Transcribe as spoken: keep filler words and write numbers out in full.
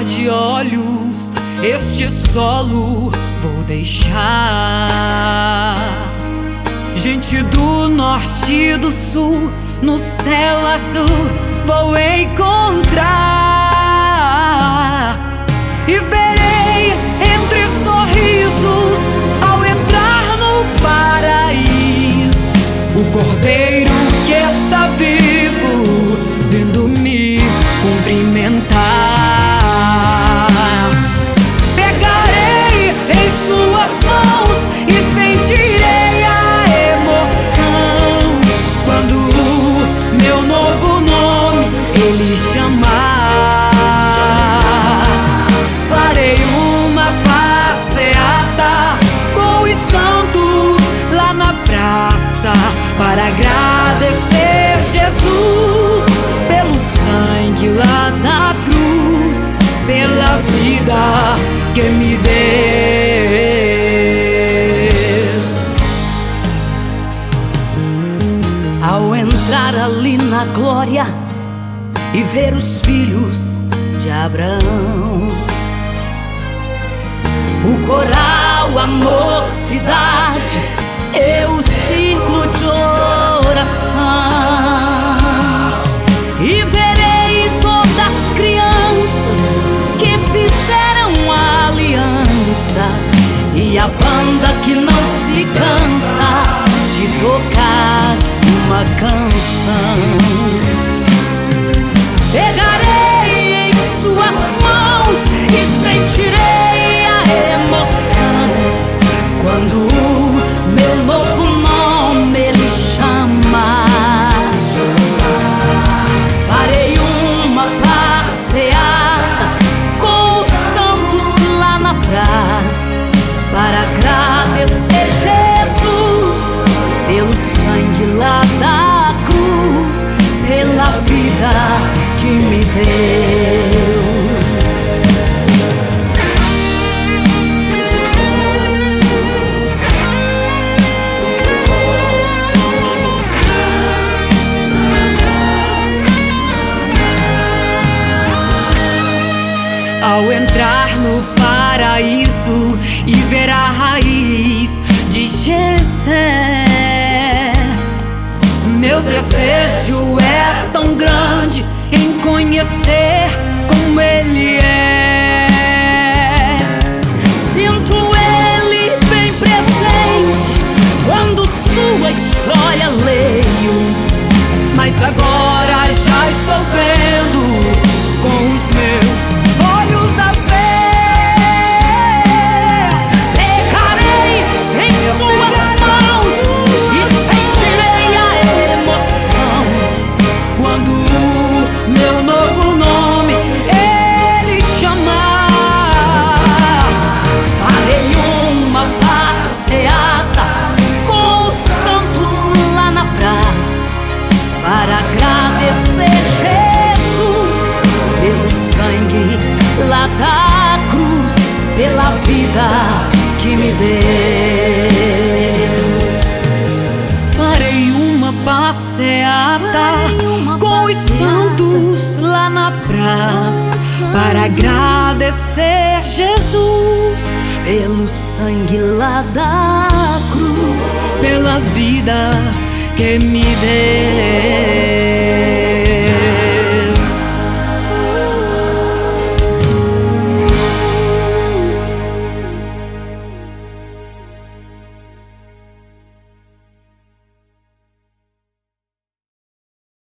piscar de olhos, este solo vou deixar. Gente do norte e do sul, no céu azul vou encontrar. E verei entre sorrisos, ao entrar no paraíso, o Cordeiro que está vivo, vindo me cumprimentar. Pegarei em suas mãos e sentirei a emoção quando o meu novo nome ele chamar. Farei uma passeata com os santos lá na praça para agradecer Jesus pelo sangue lá na cruz, pela vida que me deu. Ao entrar ali na glória e ver os filhos de Abraão, o coral, a mocidade e o círculo de oração, e verei todas as crianças que fizeram a aliança, e a banda que não se cansa de tocar uma canção. Pegarei em suas mãos e sentirei a emoção quando o meu novo nome ele chama. Farei uma passeata com os santos lá na praça para agradecer Jesus pelo sangue lá da cruz, pela vida que me deu. Ao entrar no paraíso e ver a raiz de Jessé, meu desejo é tão grande em conhecer como ele é. Sinto ele bem presente quando sua história leio, mas agora já estou vendo com os meus olhos da fé. Pegarei em suas mãos e sentirei a emoção quando o meu novo nome ele chamar. Farei uma passeata com os santos lá na praça para agradecer Jesus pelo sangue lá da cruz, pela vida que me deu. Farei uma passeata com os santos lá na praça para agradecer Jesus pelo sangue lá da cruz, pela vida que me deu.